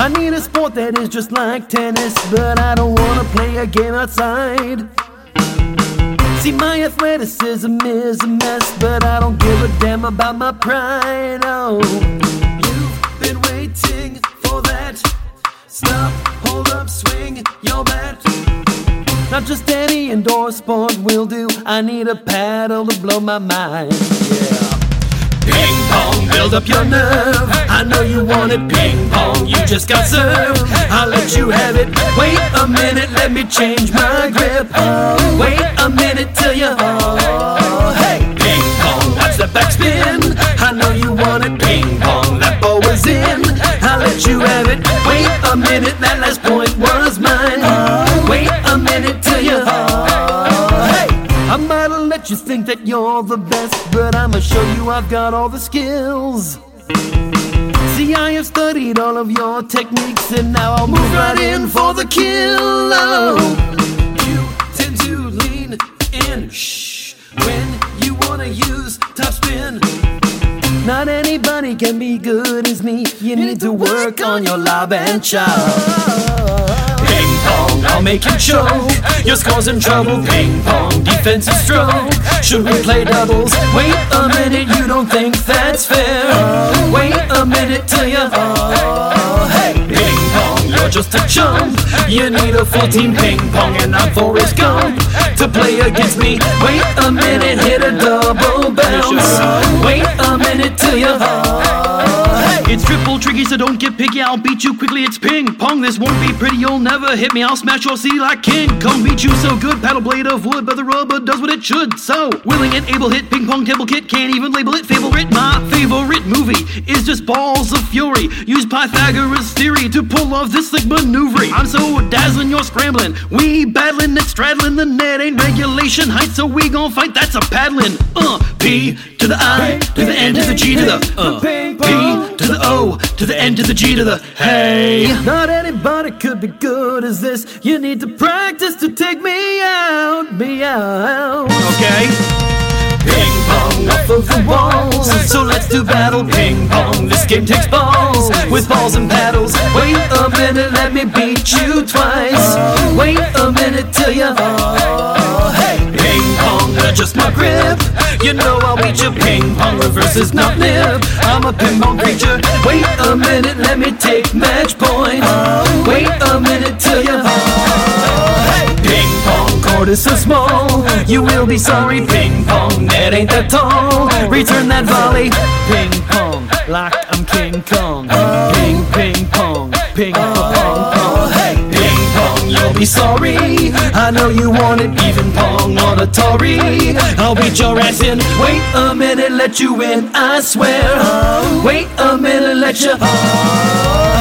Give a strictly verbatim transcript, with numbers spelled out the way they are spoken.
I need a sport that is just like tennis, but I don't wanna play a game outside. See, my athleticism is a mess, but I don't give a damn about my pride. Oh, you've been waiting for that. Stop, hold up, swing your bat. Not just any indoor sport will do. I need a paddle to blow my mind. Yeah. Ping pong, build up your nerve. I know you want it, ping pong, you just got served. I'll let you have it. Wait a minute, let me change my grip. Wait a minute till you, oh, hey. Ping pong, watch the backspin. I know you want it, ping pong, that ball was in. I'll let you have it. Wait a minute, that last point was mine. Wait a minute till you, oh, hey. I might have let you think that you're the best, but I'ma show you I've got all the skills. See, I have studied all of your techniques, and now I'll move right in for the kill. Oh, you tend to lean in, shh, when you wanna use topspin. Not anybody can be good as me. You need to work on your lob and chop. Ping pong, I'll make you choke. Your score's in trouble. Ping pong, defense is stroke. Should we play doubles? Wait a minute, you don't think that's fair? Wait a minute till you, oh, hey. Ping pong, you're just a chump. You need a full team ping pong, and I'm Forrest Gump to play against me. Wait a minute, hit a double bounce. Wait a minute till you, oh, hey. It's triple tricky, so don't get picky. I'll beat you quickly, it's ping pong. This won't be pretty, you'll never hit me. I'll smash your seat like King Kong. Beat you so good, paddle blade of wood, but the rubber does what it should. So, willing and able, hit ping pong table kit. Can't even label it favorite. My favorite movie is just Balls of Fury. Use Pythagoras theory to pull off this slick maneuver. I'm so dazzling, you're scrambling. We battling and straddling the net. Ain't regulation height, so we gon' fight, that's a paddling. Uh, P to the I, to the N to the G to the, uh, P to the O, to the N to the G to the, hey. Not anybody could be good as this. You need to practice to take me out, me out. Okay. Ping pong off of the walls, so let's do battle ping pong. This game takes balls, with balls and paddles. Wait a minute, let me beat you twice. Wait a minute till you, oh, hey. Ping pong, adjust my grip. You know I'll beat you. Ping pong reverse is not nip. I'm a ping pong creature. Wait a minute, let me take match point. Wait a minute till you, oh, hey. Ping pong court is so small, you will be sorry. Ping pong net ain't that tall. Return that volley. Ping pong like I'm King Kong. Ping ping pong, ping pong pong. Hey, ping pong, you'll be sorry. I know you want it, even pong on Atari. I'll beat your ass in. Wait a minute, let you in, I swear. Wait a minute, let you.